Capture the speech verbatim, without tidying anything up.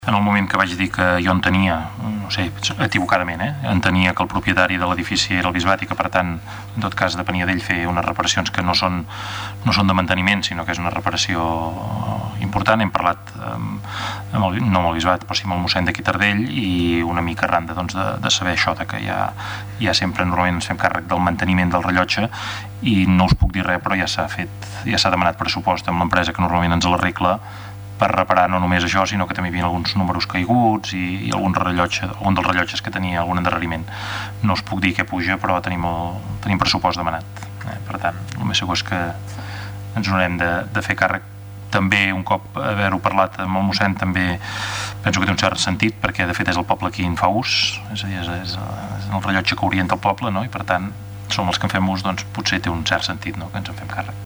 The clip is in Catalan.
En el moment que vaig dir que jo entenia, no sé, equivocadament, eh, entenia que el propietari de l'edifici era el bisbat i que, per tant, en tot cas depenia d'ell fer unes reparacions que no són, no són de manteniment, sinó que és una reparació important. Hem parlat amb, amb el, no amb el bisbat, però sí amb el mossèn d'aquí Tardell, i una mica arran de, doncs, de, de saber això, de que ja, ja sempre normalment ens fem càrrec del manteniment del rellotge, i no us puc dir res, però ja s'ha fet, ja s'ha demanat pressupost amb l'empresa que normalment ens l'arregla per reparar no només això, sinó que també hi havia alguns números caiguts i, i algun, rellotge, algun dels rellotges que tenia algun endarreriment. No us puc dir què puja, però tenim, el, tenim pressupost demanat. Eh? Per tant, el més segur és que ens haurem de, de fer càrrec. També, un cop haver-ho parlat amb el mossèn, també penso que té un cert sentit, perquè de fet és el poble qui en fa ús, és a dir, és, és, és el rellotge que orienta el poble, no? I per tant, som els que en fem ús, doncs potser té un cert sentit, no?, que ens en fem càrrec.